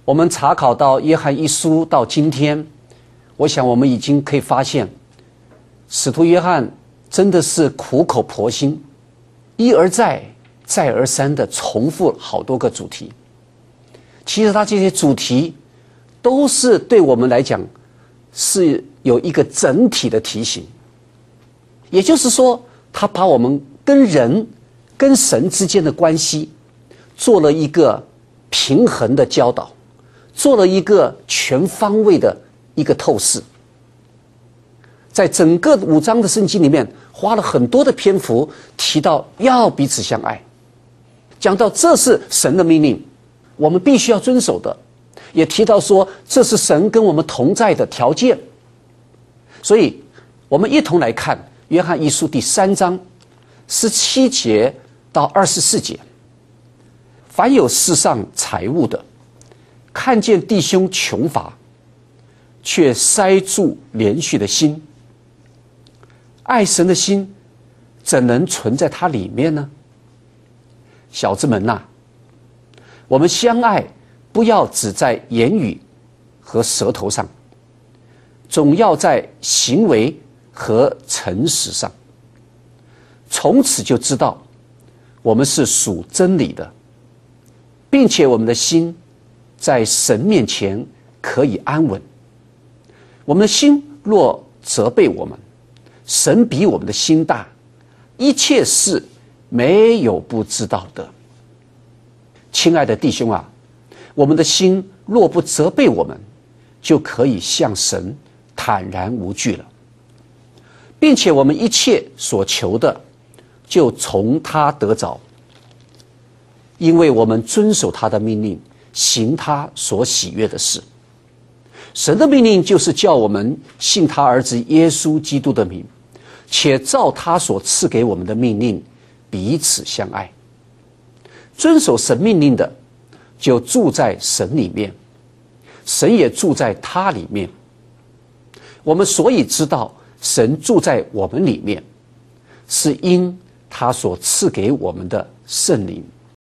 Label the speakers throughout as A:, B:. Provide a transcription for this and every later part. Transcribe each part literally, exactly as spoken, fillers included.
A: 我们查考到约翰一书到今天，我想我们已经可以发现，使徒约翰真的是苦口婆心，一而再再而三的重复好多个主题。其实他这些主题都是对我们来讲是有一个整体的提醒，也就是说他把我们跟人跟神之间的关系做了一个平衡的教导，做了一个全方位的一个透视。在整个五章的圣经里面花了很多的篇幅提到要彼此相爱，讲到这是神的命令，我们必须要遵守的，也提到说这是神跟我们同在的条件。所以我们一同来看约翰一书第三章十七节到二十四节。凡有世上财物的，看见弟兄穷乏，却塞住连续的心，爱神的心怎能存在他里面呢？小子们呐、啊，我们相爱不要只在言语和舌头上，总要在行为和诚实上。从此就知道我们是属真理的，并且我们的心在神面前可以安稳。我们的心若责备我们，神比我们的心大，一切事没有不知道的。亲爱的弟兄啊，我们的心若不责备我们，就可以向神坦然无惧了，并且我们一切所求的就从他得着，因为我们遵守他的命令，行他所喜悦的事。神的命令就是叫我们信他儿子耶稣基督的名，且照他所赐给我们的命令彼此相爱。遵守神命令的就住在神里面，神也住在他里面。我们所以知道神住在我们里面，是因他所赐给我们的圣灵。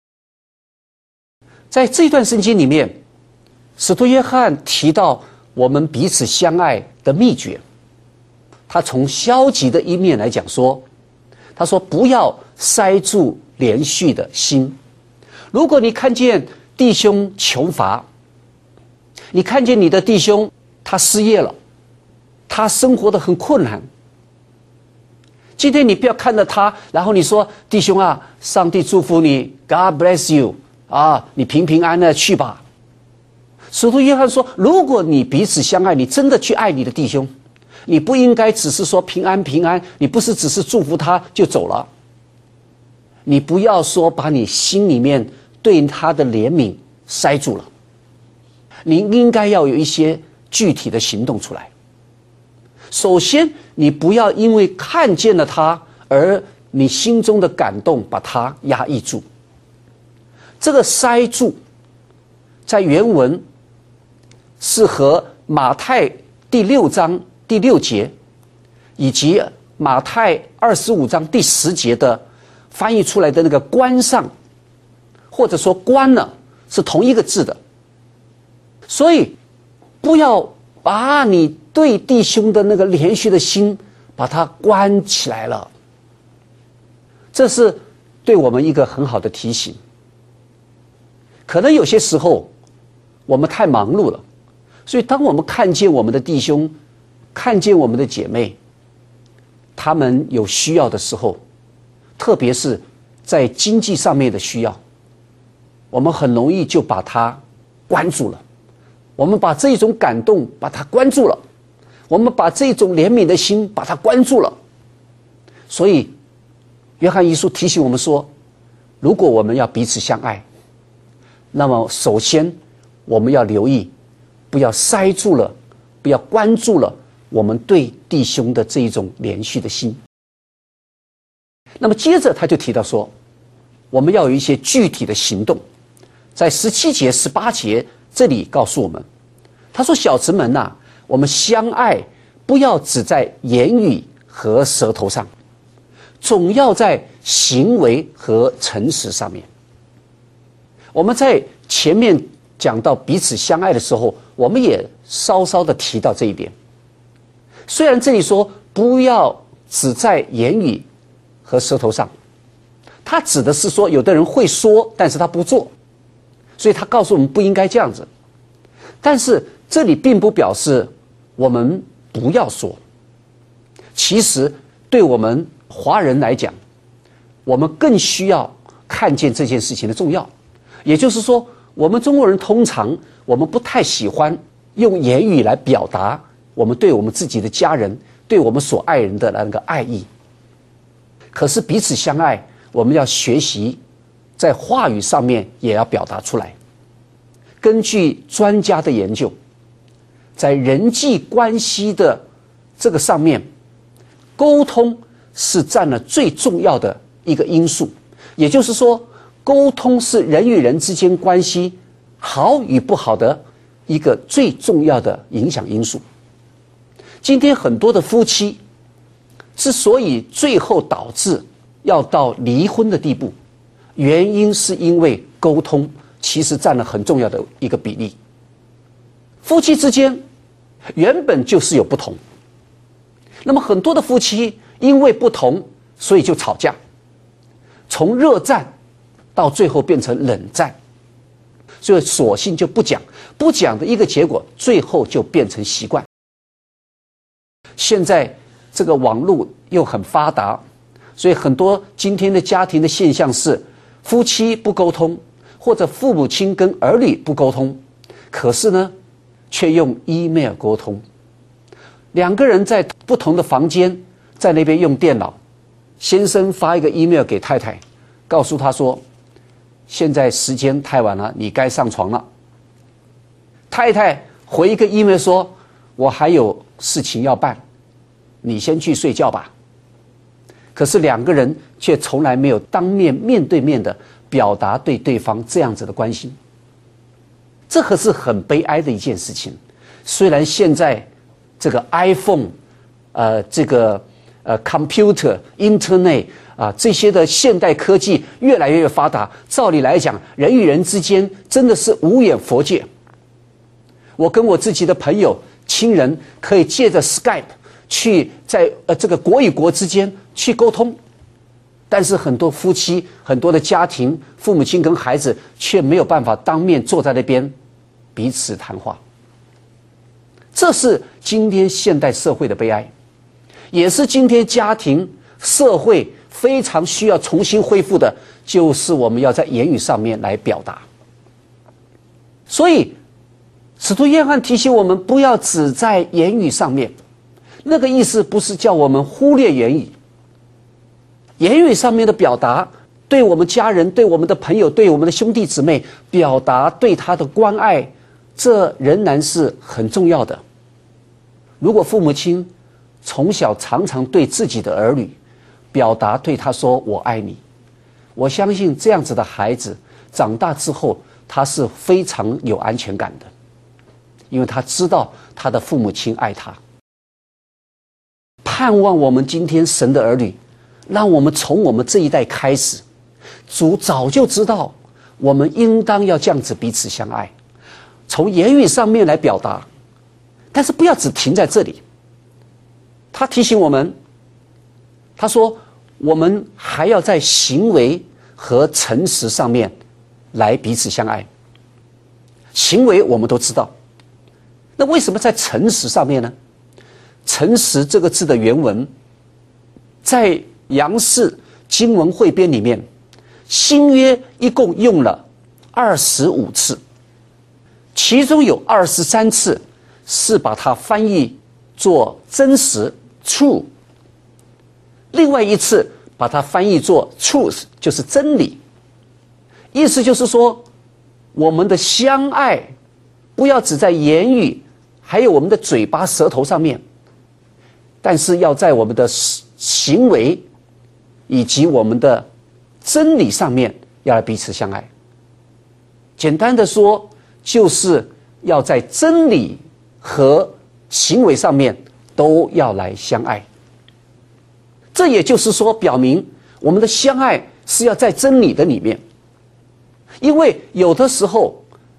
A: 在这段圣经里面，使徒约翰提到我们彼此相爱的秘诀。他从消极的一面来讲说，他说不要塞住连续的心。如果你看见弟兄穷乏，你看见你的弟兄他失业了，他生活得很困难，今天你不要看着他，然后你说弟兄啊，上帝祝福你 God bless you 啊，你平平安安的去吧。使徒约翰说，如果你彼此相爱，你真的去爱你的弟兄，你不应该只是说平安平安，你不是只是祝福他就走了，你不要说把你心里面对他的怜悯塞住了，你应该要有一些具体的行动出来。首先你不要因为看见了他而你心中的感动把他压抑住。这个塞住在原文是和马太第六章第六节以及马太二十五章第十节的翻译出来的那个关上或者说关了是同一个字的。所以不要把你对弟兄的那个连续的心把它关起来了，这是对我们一个很好的提醒。可能有些时候我们太忙碌了，所以当我们看见我们的弟兄，看见我们的姐妹，他们有需要的时候，特别是在经济上面的需要，我们很容易就把它关住了，我们把这种感动把它关住了，我们把这种怜悯的心把它关住了。所以约翰一书提醒我们说，如果我们要彼此相爱，那么首先我们要留意，不要塞住了，不要关注了我们对弟兄的这一种连续的心。那么接着他就提到说，我们要有一些具体的行动。在十七节十八节这里告诉我们，他说小子们呐、啊，我们相爱不要只在言语和舌头上，总要在行为和诚实上面。我们在前面讲到彼此相爱的时候，我们也稍稍的提到这一点。虽然这里说不要只在言语和舌头上，他指的是说有的人会说，但是他不做，所以他告诉我们不应该这样子。但是这里并不表示我们不要说。其实对我们华人来讲，我们更需要看见这件事情的重要。也就是说，我们中国人通常我们不太喜欢用言语来表达我们对我们自己的家人、对我们所爱人的那个爱意。可是彼此相爱，我们要学习在话语上面也要表达出来。根据专家的研究，在人际关系的这个上面，沟通是占了最重要的一个因素。也就是说，沟通是人与人之间关系好与不好的一个最重要的影响因素。今天很多的夫妻之所以最后导致要到离婚的地步，原因是因为沟通其实占了很重要的一个比例。夫妻之间原本就是有不同，那么很多的夫妻因为不同，所以就吵架，从热战到最后变成冷战，所以索性就不讲，不讲的一个结果，最后就变成习惯。现在这个网络又很发达，所以很多今天的家庭的现象是夫妻不沟通，或者父母亲跟儿女不沟通，可是呢却用 email 沟通。两个人在不同的房间，在那边用电脑，先生发一个 email 给太太，告诉她说现在时间太晚了，你该上床了。太太回一个 email 说我还有事情要办，你先去睡觉吧。可是两个人却从来没有当面面对面的表达对对方这样子的关心，这可是很悲哀的一件事情。虽然现在这个 iPhone 呃这个呃 computer internet 啊、呃、这些的现代科技越来越发达，照理来讲人与人之间真的是无远弗届。我跟我自己的朋友亲人可以借着 Skype 去在呃这个国与国之间去沟通，但是很多夫妻、很多的家庭，父母亲跟孩子却没有办法当面坐在那边彼此谈话。这是今天现代社会的悲哀，也是今天家庭社会非常需要重新恢复的，就是我们要在言语上面来表达。所以使徒约翰提醒我们不要只在言语上面，那个意思不是叫我们忽略言语。言语上面的表达，对我们家人、对我们的朋友、对我们的兄弟姊妹表达对他的关爱，这仍然是很重要的。如果父母亲从小常常对自己的儿女表达对他说我爱你，我相信这样子的孩子长大之后他是非常有安全感的，因为他知道他的父母亲爱他。盼望我们今天神的儿女，让我们从我们这一代开始，主早就知道我们应当要这样子彼此相爱，从言语上面来表达，但是不要只停在这里。他提醒我们，他说我们还要在行为和诚实上面来彼此相爱。行为我们都知道，那为什么在诚实上面呢？诚实这个字的原文在杨氏经文汇编里面，新约一共用了二十五次，其中有二十三次是把它翻译做真实 true， 另外一次把它翻译做 truth， 就是真理。意思就是说，我们的相爱不要只在言语还有我们的嘴巴舌头上面，但是要在我们的行为以及我们的真理上面要来彼此相爱。简单的说，就是要在真理和行为上面都要来相爱。这也就是说，表明我们的相爱是要在真理的里面。因为有的时候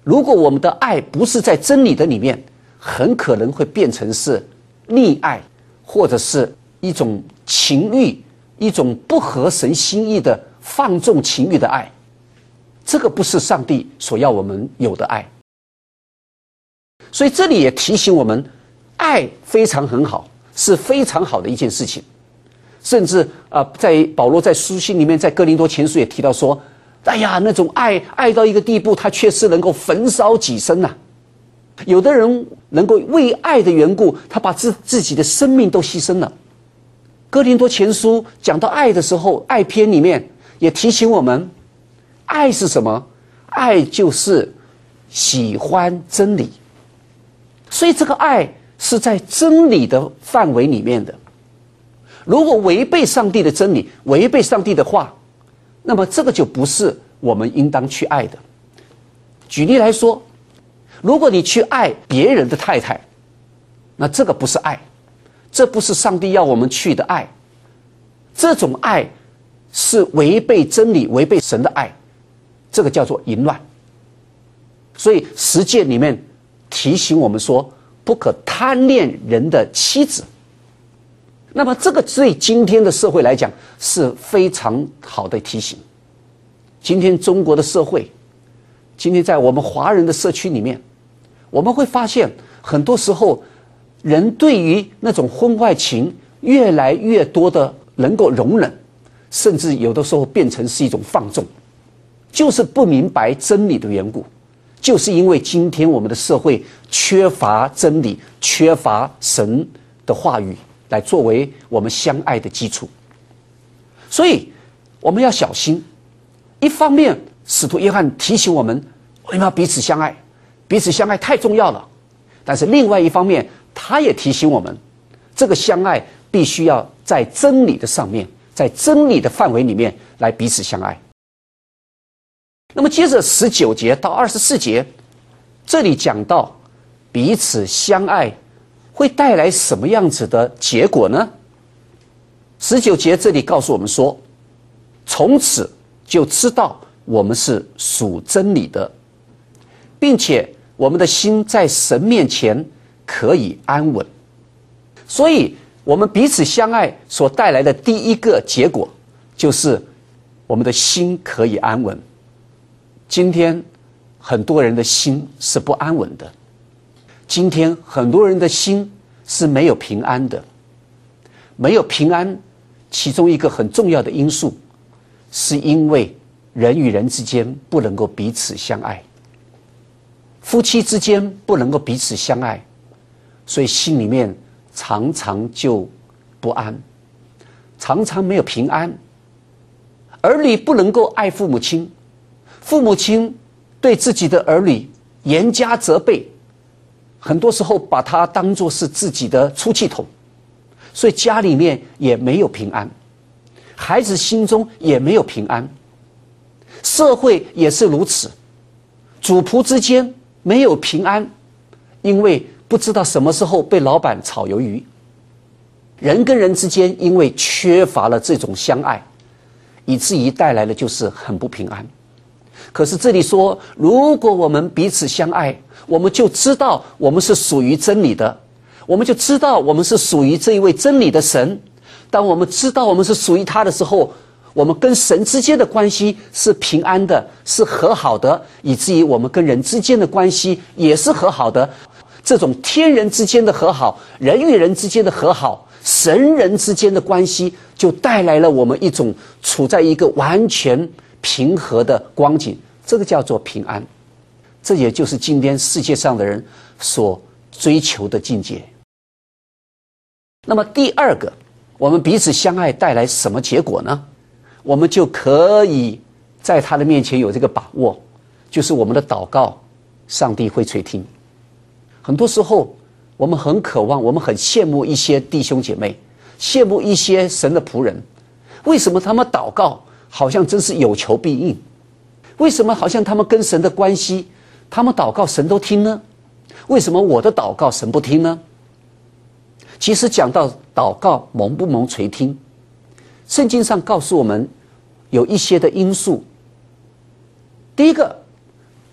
A: 如果我们的爱不是在真理的里面，很可能会变成是溺爱，或者是一种情欲，一种不合神心意的放纵情欲的爱。这个不是上帝所要我们有的爱。所以这里也提醒我们，爱非常很好，是非常好的一件事情。甚至啊、呃，在保罗在书信里面，在哥林多前书也提到说，哎呀，那种爱爱到一个地步，他却是能够焚烧己身呐、啊。有的人能够为爱的缘故，他把自自己的生命都牺牲了。哥林多前书讲到爱的时候，爱篇里面也提醒我们，爱是什么？爱就是喜欢真理。所以这个爱是在真理的范围里面的。如果违背上帝的真理，违背上帝的话，那么这个就不是我们应当去爱的。举例来说，如果你去爱别人的太太，那这个不是爱，这不是上帝要我们去的爱。这种爱是违背真理、违背神的爱，这个叫做淫乱。所以十诫里面提醒我们说，不可贪恋人的妻子。那么这个对今天的社会来讲是非常好的提醒。今天中国的社会，今天在我们华人的社区里面，我们会发现很多时候人对于那种婚外情越来越多的能够容忍，甚至有的时候变成是一种放纵，就是不明白真理的缘故。就是因为今天我们的社会缺乏真理，缺乏神的话语来作为我们相爱的基础。所以我们要小心，一方面使徒约翰提醒我们，我们要彼此相爱，彼此相爱太重要了。但是另外一方面，他也提醒我们，这个相爱必须要在真理的上面，在真理的范围里面来彼此相爱。那么接着十九节到二十四节，这里讲到彼此相爱会带来什么样子的结果呢？十九节这里告诉我们说，从此就知道我们是属真理的，并且我们的心在神面前可以安稳。所以我们彼此相爱所带来的第一个结果，就是我们的心可以安稳。今天很多人的心是不安稳的，今天很多人的心是没有平安的。没有平安，其中一个很重要的因素，是因为人与人之间不能够彼此相爱，夫妻之间不能够彼此相爱，所以心里面常常就不安，常常没有平安。儿女不能够爱父母亲，父母亲对自己的儿女严加责备，很多时候把他当作是自己的出气筒，所以家里面也没有平安，孩子心中也没有平安，社会也是如此，主仆之间没有平安，因为不知道什么时候被老板炒鱿鱼，人跟人之间因为缺乏了这种相爱，以至于带来的就是很不平安。可是这里说，如果我们彼此相爱，我们就知道我们是属于真理的，我们就知道我们是属于这一位真理的神。当我们知道我们是属于他的时候，我们跟神之间的关系是平安的，是和好的，以至于我们跟人之间的关系也是和好的。这种天人之间的和好，人与人之间的和好，神人之间的关系，就带来了我们一种处在一个完全平和的光景，这个叫做平安。这也就是今天世界上的人所追求的境界。那么第二个，我们彼此相爱带来什么结果呢？我们就可以在他的面前有这个把握，就是我们的祷告上帝会垂听。很多时候我们很渴望，我们很羡慕一些弟兄姐妹，羡慕一些神的仆人，为什么他们祷告好像真是有求必应？为什么好像他们跟神的关系，他们祷告神都听呢？为什么我的祷告神不听呢？其实讲到祷告蒙不蒙垂听，圣经上告诉我们有一些的因素。第一个，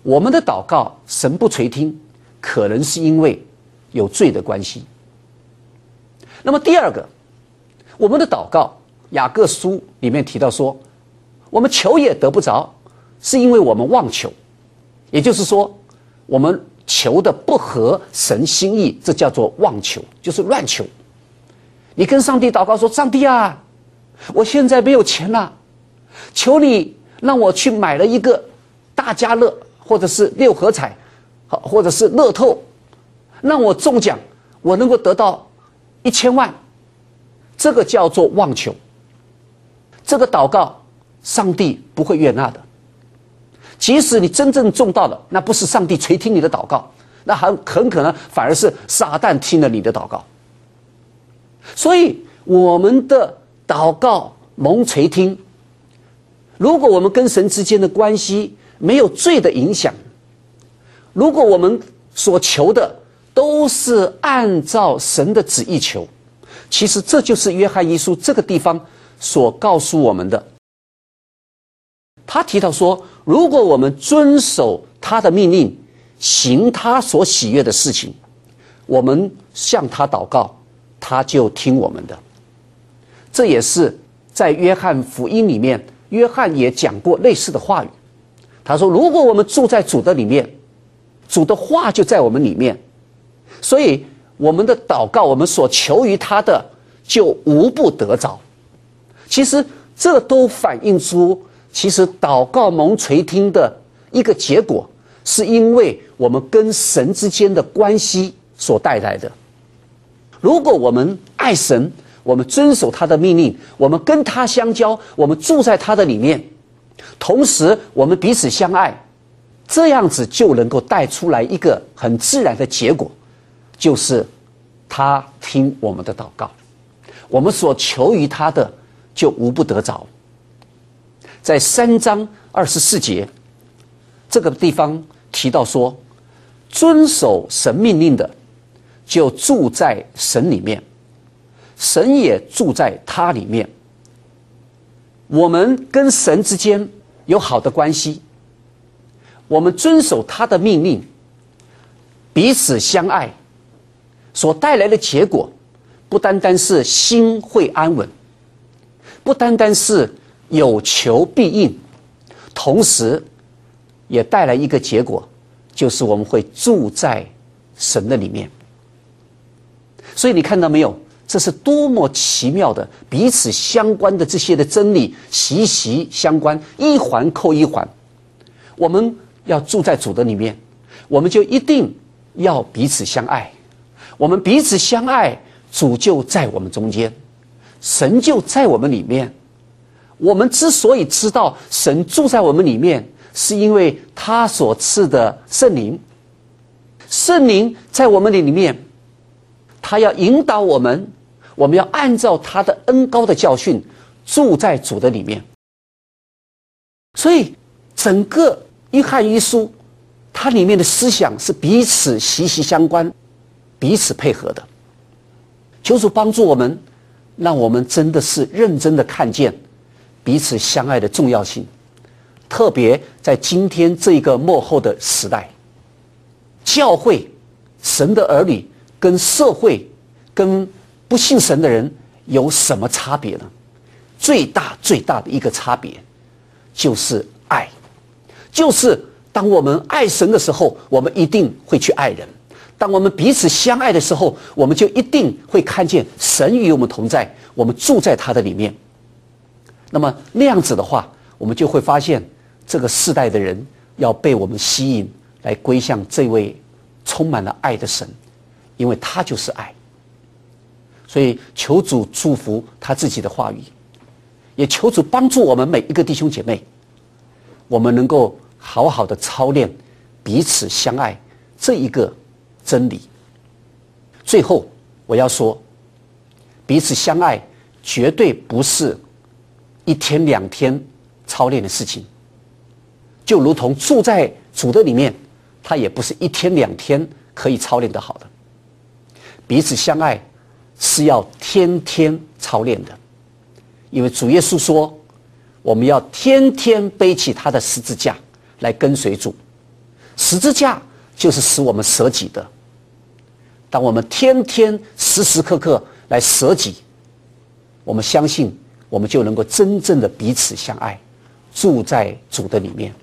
A: 我们的祷告神不垂听，可能是因为有罪的关系。那么第二个，我们的祷告，雅各书里面提到说，我们求也得不着，是因为我们妄求，也就是说，我们求的不合神心意，这叫做妄求，就是乱求。你跟上帝祷告说，上帝啊，我现在没有钱了，求你让我去买了一个大家乐，或者是六合彩，或者是乐透，让我中奖，我能够得到一千万，这个叫做妄求。这个祷告上帝不会悦纳的。即使你真正中到了，那不是上帝垂听你的祷告，那很很可能反而是撒旦听了你的祷告。所以我们的祷告蒙垂听，如果我们跟神之间的关系没有罪的影响，如果我们所求的都是按照神的旨意求，其实这就是约翰一书这个地方所告诉我们的。他提到说，如果我们遵守他的命令，行他所喜悦的事情，我们向他祷告，他就听我们的。这也是在约翰福音里面，约翰也讲过类似的话语。他说，如果我们住在主的里面，主的话就在我们里面，所以我们的祷告，我们所求于他的，就无不得着。其实这都反映出，其实祷告蒙垂听的一个结果，是因为我们跟神之间的关系所带来的。如果我们爱神，我们遵守他的命令，我们跟他相交，我们住在他的里面，同时我们彼此相爱，这样子就能够带出来一个很自然的结果，就是他听我们的祷告，我们所求于他的就无不得着。在三章二十四节这个地方提到说，遵守神命令的就住在神里面，神也住在他里面。我们跟神之间有好的关系，我们遵守他的命令，彼此相爱，所带来的结果不单单是心会安稳，不单单是有求必应，同时也带来一个结果，就是我们会住在神的里面。所以你看到没有，这是多么奇妙的彼此相关的这些的真理，息息相关，一环扣一环。我们要住在主的里面，我们就一定要彼此相爱，我们彼此相爱，主就在我们中间，神就在我们里面。我们之所以知道神住在我们里面，是因为他所赐的圣灵，圣灵在我们的里面，他要引导我们，我们要按照他的恩膏的教训住在主的里面。所以整个约翰一书它里面的思想是彼此息息相关，彼此配合的。求主帮助我们，让我们真的是认真的看见彼此相爱的重要性，特别在今天这一个末后的时代，教会神的儿女跟社会跟不信神的人有什么差别呢？最大最大的一个差别就是爱，就是当我们爱神的时候，我们一定会去爱人；当我们彼此相爱的时候，我们就一定会看见神与我们同在，我们住在他的里面。那么那样子的话，我们就会发现这个世代的人要被我们吸引来归向这位充满了爱的神，因为他就是爱。所以求主祝福他自己的话语，也求主帮助我们每一个弟兄姐妹，我们能够好好的操练彼此相爱这一个真理。最后我要说，彼此相爱绝对不是一天两天操练的事情，就如同住在主的里面，它也不是一天两天可以操练得好的。彼此相爱是要天天操练的，因为主耶稣说，我们要天天背起他的十字架来跟随主。 十字架就是使我们舍己的。当我们天天时时刻刻来舍己，我们相信我们就能够真正的彼此相爱，住在主的里面。